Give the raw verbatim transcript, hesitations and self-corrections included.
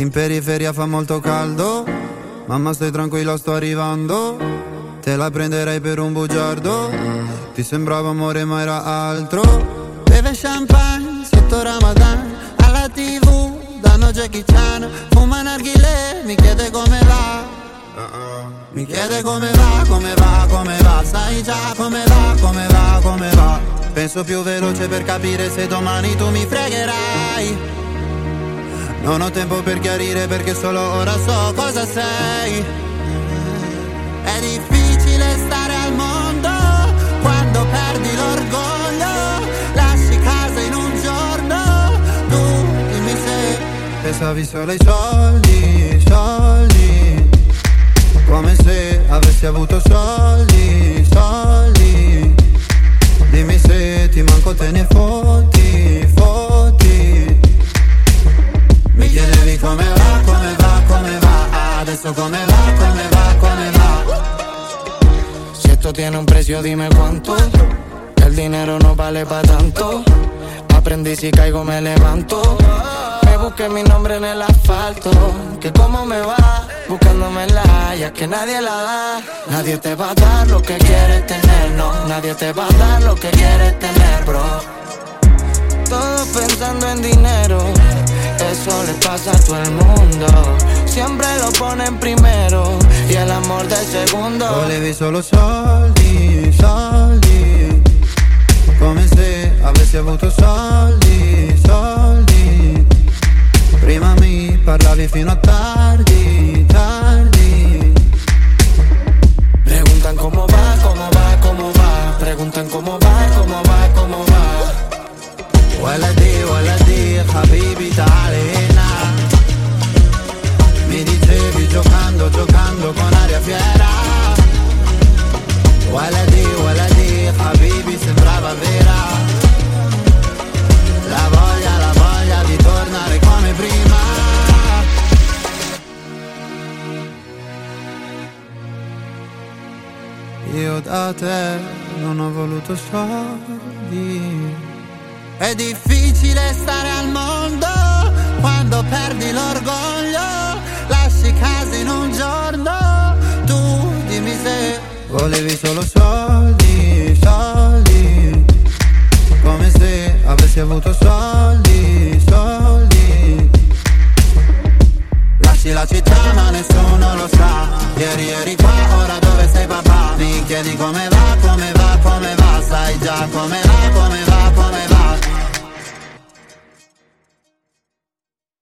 In periferia fa molto caldo, mamma stai tranquilla sto arrivando. Te la prenderei per un bugiardo, ti sembrava amore ma era altro. Beve champagne sotto Ramadan, alla tivù danno Jackie Chan. Fuma narghilè, mi chiede come va. Mi chiede come va, come va, come va. Sai già come va, come va, come va. Penso più veloce per capire se domani tu mi fregherai. Non ho tempo per chiarire perché solo ora so cosa sei. È difficile stare al mondo quando perdi l'orgoglio. Lasci casa in un giorno, tu dimmi se pensavi solo ai soldi, soldi. Come se avessi avuto soldi, soldi. Dimmi se ti manco te ne fotti, fotti. Mi chiedevi come va, come va, come va. Adesso come va, come va, come va. Si esto tiene un precio dime cuánto. El dinero no vale pa' tanto. Aprendí si caigo me levanto. Me busqué mi nombre en el asfalto. Que cómo me va, buscándomela, ya que nadie la da. Nadie te va a dar lo que quieres tener, no. Nadie te va a dar lo que quieres tener, bro. Todos pensando en dinero, eso le pasa a todo el mundo. Siempre lo ponen primero y el amor de segundo. Volevi solo soldi, soldi. Come se avessi avuto soldi, soldi. Prima mi parlavi fino a tardi, tardi. Preguntan cómo va, cómo va, cómo va. Preguntan cómo va, cómo va, cómo va. Waladi, waladi, habibi ta'alina. Mi dicevi giocando, giocando con aria fiera. Waladi, waladi, habibi sembrava vera. La voglia, la voglia di tornare come prima. Io da te non ho voluto soldi. È difficile stare al mondo quando perdi l'orgoglio. Lasci casa in un giorno, tu dimmi se volevi solo soldi, soldi. Come se avessi avuto soldi.